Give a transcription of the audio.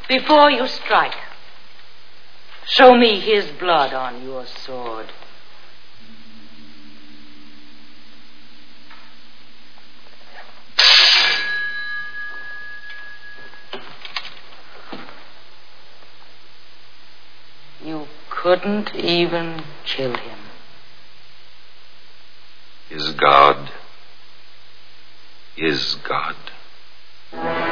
Before you strike, show me his blood on your sword. You couldn't even kill him. His God is God.